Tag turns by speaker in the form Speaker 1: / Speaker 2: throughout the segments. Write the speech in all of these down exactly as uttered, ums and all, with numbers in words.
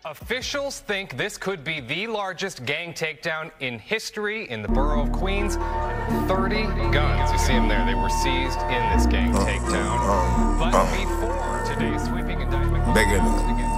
Speaker 1: Officials think this could be the largest gang takedown in history in the borough of Queens. thirty guns. You see them there. They were seized in this gang takedown.
Speaker 2: Uh, uh,
Speaker 1: but
Speaker 2: uh,
Speaker 1: before today's sweeping indictment,
Speaker 2: bigger than
Speaker 1: against members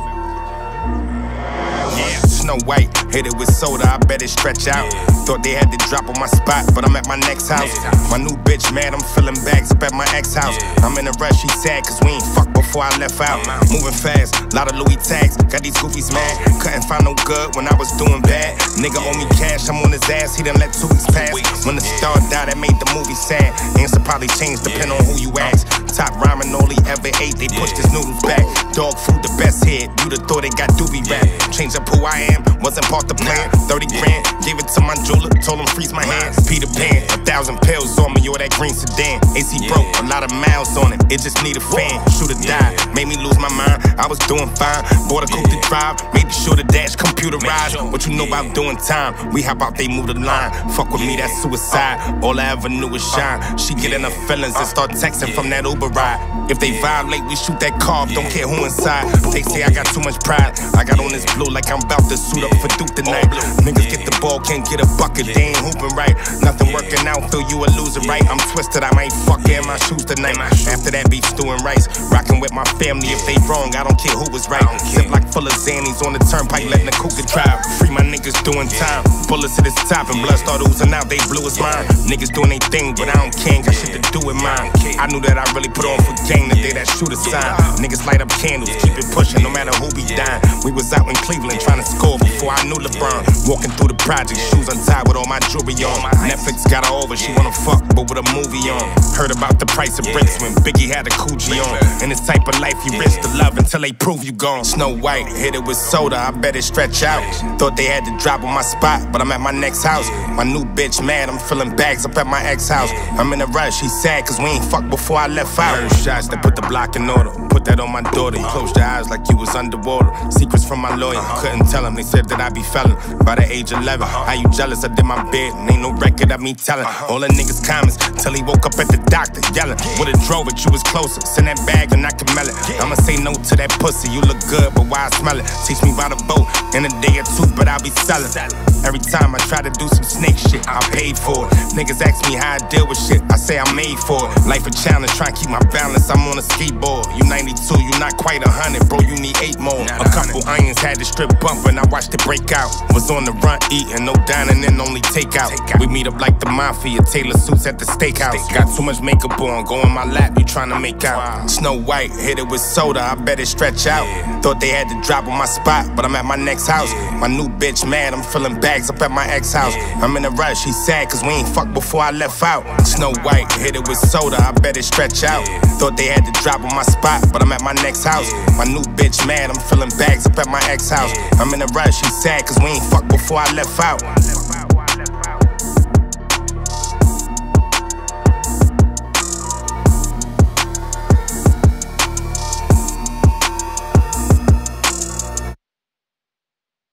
Speaker 2: yeah, Snow White, hit it with soda, I bet it stretch out. Yeah. Thought they had to drop on my spot, but I'm at my next house. Yeah. My new bitch mad, I'm filling bags up at my ex house. Yeah. I'm in a rush, she sad, cause we ain't fucked before I left out. Moving fast, lot of Louis tags, got these goofies mad. Couldn't find no good when I was doing bad. Nigga owe me cash, I'm on his ass, he done let two weeks pass. When the star died, that made the movie sad. Answer probably changed, depending on who you ask. Top ramen only ever ate, they pushed his noodles back. Dog food the best hit, you'd have thought it got doobie rap. Change up who I am, wasn't part the plan. thirty grand, gave it to my jeweler, told him freeze my hands. Peter Pan, a thousand pills on me, or that green sedan. A C broke, a lot of miles on it, it just need a fan. Shooter died, made me lose my mind, I was doing fine. Bought a coupe to drive, made sure the dash computerized. What you know about doing time, we hop out, they move the line. Fuck with me, that's suicide, all I ever knew was shine. She get in her feelings and start texting from that Uber ride. If they violate, we shoot that car, don't care who inside. They say I got too much pride, I got on this blue like I'm about to suit up for Duke tonight. Niggas get the ball, can't get a bucket, they ain't hooping right. Nothing working out, feel you a loser, right? I'm twisted, I might fuck in my shoes tonight. After that beef, stew and rice, rocking with my family. If they wrong, I don't care who was right. Zip like full of Xannies on the turnpike, letting the cougar drive. Free my niggas doing time, bullets at his top and blood start oozing out, they blew his mind. Niggas doing they thing, but I don't care, got shit to do with mine. I knew that I really put on for game the day that shooter sign. Niggas light up candles, keep it pushing, no matter who be dying. We was out in Cleveland trying to score before I knew LeBron. Walking through the project, shoes untied with all my jewelry on. Netflix got her over, she wanna fuck, but with a movie on. Heard about the price of bricks when Biggie had a Coogi on. In this type of life, you risk the love until they prove you gone. Snow White, hit it with soda, I bet it stretch out. Thought they had to drop on my spot, but I'm at my next house. My new bitch mad, I'm filling bags up at my ex house. I'm in a rush, she sad, cause we ain't fucked before I left out. Heard shots that put the block in order, put that on my daughter. You closed your eyes like you was underwater. Secrets from my lawyer, couldn't tell him, they said that I be felon by the age of eleven. How you jealous? I did my bed, and ain't no record of me telling. All the niggas comments, till he woke up at the doctor yelling. Would've drove it, you was closer, send that bag and I can smell it. I'ma say no to that pussy, you look good, but why I smell it? Teach me by the boat, in a day or two, but I'll be selling. Every time I try to do some snake shit, I paid for it. Niggas ask me how I deal with shit, I say I'm made for it. Life a challenge, try to keep my balance, I'm on a skateboard. You ninety-two, you not quite a hundred, bro, you need eight more. A couple irons had the strip bumping, I watched it break out. Was on the run eating, no dining in, only takeout. We meet up like the mafia, Taylor suits at the steakhouse. Got too much makeup on, go in my lap, you tryna make out. Snow White, hit it with soda, I bet it stretch out. Thought they had to drop on my spot, but I'm at my next house. My new bitch mad, I'm filling bags up at my ex house. I'm in a rush, she sad, cause we ain't fucked before I left out. Snow White, hit it with soda, I bet it stretch out. Thought they had to drop on my spot, but I'm at my next house. My new bitch mad, I'm filling bags up at my ex house. I'm in a rush, she sad, cause we ain't fucked before I left out.